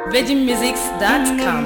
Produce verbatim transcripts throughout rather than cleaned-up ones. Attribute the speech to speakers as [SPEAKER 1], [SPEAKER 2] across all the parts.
[SPEAKER 1] virgin musics dot com.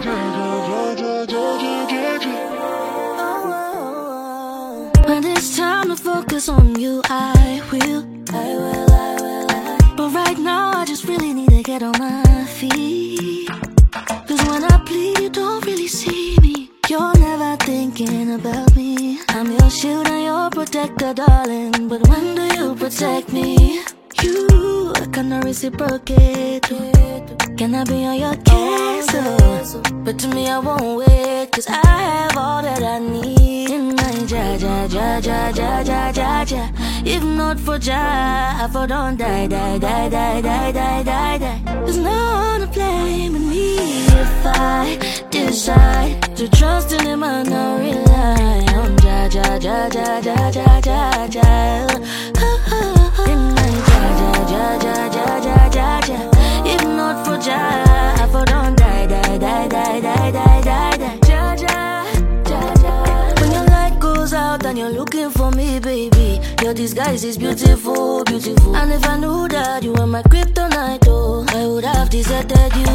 [SPEAKER 2] When it's time to focus on you, I will, I will, I will, I will. But right now I just really need to get on my feet. Cause when I plead you don't really see me. You're never thinking about me. I'm your shield and your protector, darling. But when do you protect me? You, I cannot reciprocate. Can I be on your case? Oh, but to me I won't wait. Cause I have all that I need in my ja ja ja ja ja ja ja ja. If not for ja, I for don't die, die, die, die, die, die, die, die. There's no one to blame with me. If I decide to trust in him and not rely on ja ja ja ja ja ja ja ja. In my ja ja ja ja ja ja ja ja. If not for ja, I for don't die, die, die, die, die, die, die, die. Ja ja ja ja. When your light goes out and you're looking for me, baby, your disguise is beautiful, beautiful. And if I knew that you were my kryptonite, oh, I would have deserted you,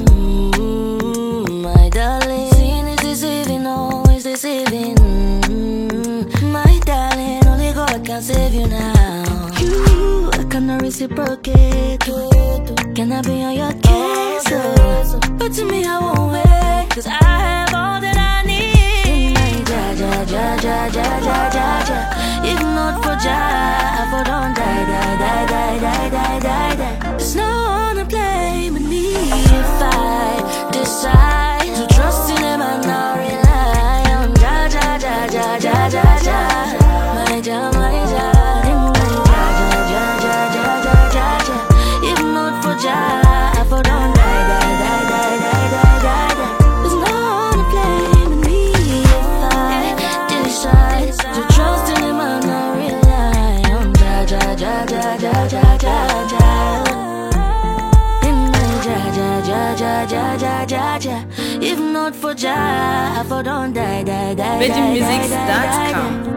[SPEAKER 2] mm, my darling. Sin is deceiving, oh, it's deceiving, mm, my darling. Only God can save you now. You, I cannot reciprocate. Can I be on your case? Oh, but to me I won't wait. Cause I have all that I need in my ja ja ja ja ja ja ja ja. If not for ja, I for don't die, die, die, die, die, die, die, die. There's no one to blame but me. If I decide to trust in him and not rely on ja ja ja ja ja ja ja. My ja, my ja, in my ja ja ja ja ja ja ja ja. If not for ja, I for don't die, die, die, die, die, die, die, die. There's no one to blame but me. If I decide to trust in him and not rely on ja ja ja ja ja ja ja ja. In my ja ja ja ja ja ja ja ja. If not for ja, I for don't die, die, die, die,
[SPEAKER 1] virgin
[SPEAKER 2] die,
[SPEAKER 1] musics
[SPEAKER 2] die,
[SPEAKER 1] dot
[SPEAKER 2] die,
[SPEAKER 1] com.
[SPEAKER 2] die.